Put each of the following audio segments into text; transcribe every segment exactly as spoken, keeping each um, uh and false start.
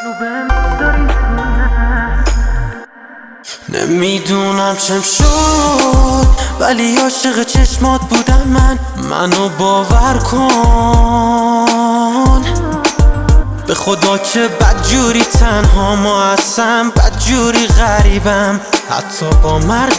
نمیدونم چم شد ولی عاشق چشمات بودم من. منو باور کن به خدا که بدجوری تنها ما هستم، بدجوری غریبم حتی با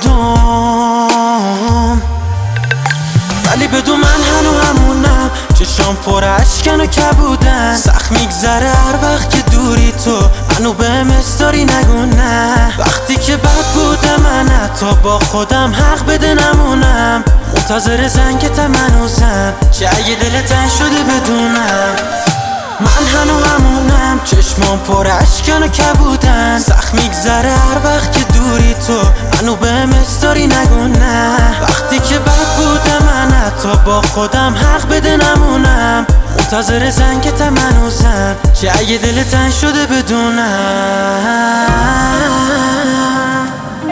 مردم. ولی بدون من هنو همونم، چشام پر اشکن و کبودن. سخت میگذره هر وقت که دوری تو، هنو بهم استاری نگو نه. وقتی که بد بودم من حتی با خودم حق بده نمونم. منتظر زنگتم هنوزم، چه اگه دل تنگ شده بدونم. من هنو همونم، چشمام پر اشکن و کبودن. سخت میگذره هر وقت که دوری تو، هنو بهم استاری نگو نه. وقتی که بد بودم من حتی با خودم حق بده نمونم. منتظر زنگتم هنوزم، چه اگه دل تنگ شده بدونم.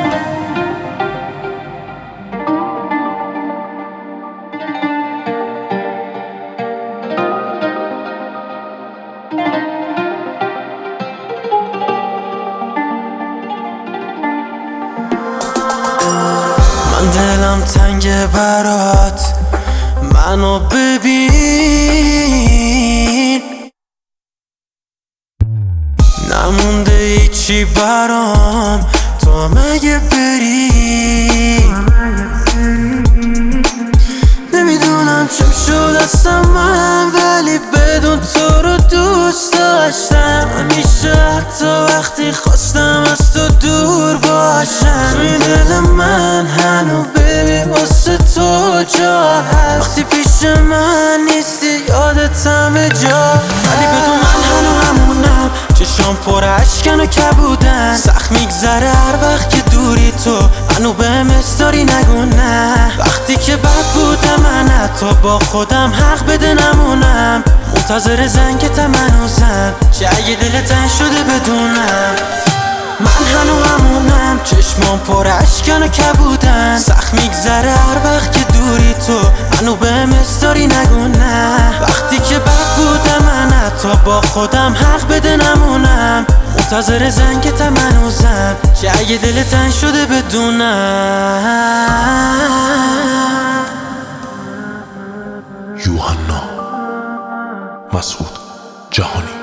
من دلم تنگه برات، منو ببین. نمونده هیچی برام تو مگه بری. نمیدونم چم شد هستم من، ولی بدون تو رو دوست داشتم. همیشه حتی وقتی خواستم از تو دور باشم. توی دل من هنو ببین واسه تو جا هست. وقتی پیش من نیستی یادت همه جا. ولی بدون من هنو همونم، چشام پر اشکن و کبودن. سخت میگذره هر وقت که دوری تو، هنو بهم استاری نگو نه. وقتی که بد بودم من حتی با خودم حق بده نمونم. منتظر زنگتم هنوزم، چه اگه دل تنگ شده بدونم. من هنو همونم، چشمام پر اشکن و کبودن. سخت میگذره هر وقت که دوری تو، هنو بهم استاری نگو نه. وقتی که بد بودم من حتی با خودم حق بده نمونم. منتظر زنگتم هنوزم، چه اگه دل تنگ شده بدونم. یوحنا مسعود جهانی.